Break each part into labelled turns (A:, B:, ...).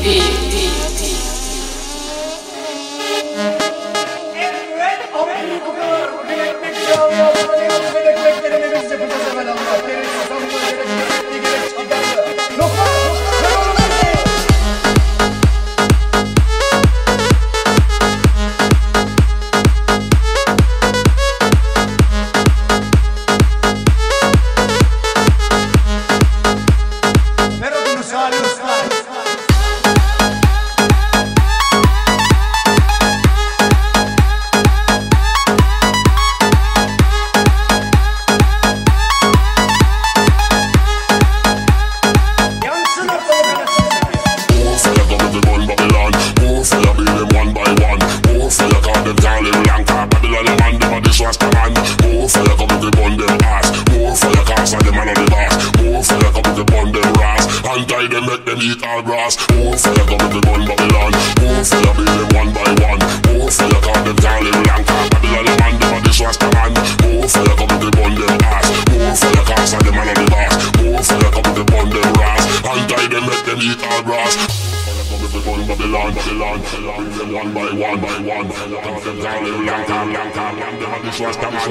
A: Anti them, make them eat all grass. More fire come with the gun Babylon. More fire beat them one by one. More fire call them can't live long. Babylon a man, them a dish rasta man. More fire come with the gun them ass. More fire cause them man on the boss. More fire come with the gun them ras. Anti them, make them eat all grass. Fire come with the gun Babylon, Babylon. Beat them one by one, by one. Cause them can't live long, them a dish rasta man.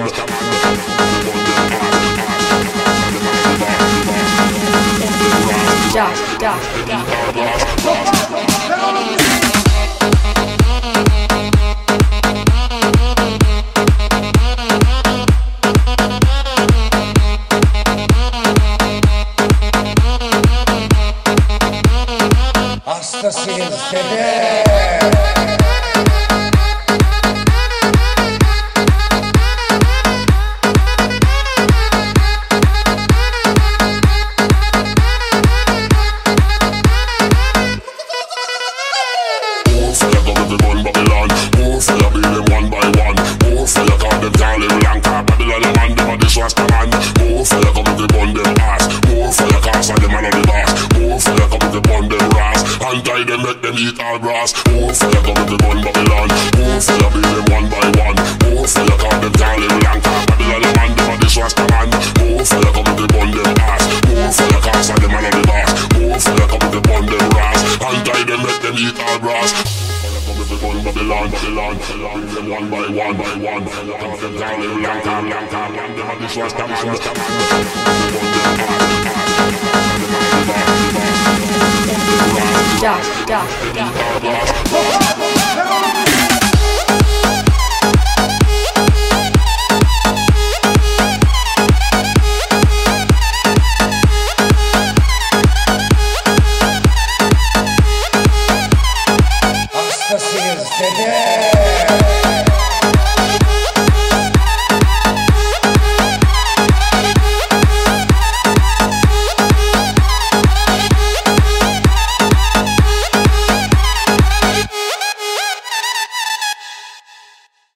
B: Ja.
C: Hastasıyız dede.
A: Anti them, make them eat all grass. More fire come with the gun Babylon. More fire beat them one by one. More fire call them can't live long. Babylon a man, them a dish rasta man. More fire come with the gun them ass. More fire cause them man on the boss. More fire come with the gun them ras. Anti them, make them eat all grass. Fire come with the gun Babylon, Babylon. Beat them one by one, by one. Cause them can't live long, them a dish rasta man.
B: Ja.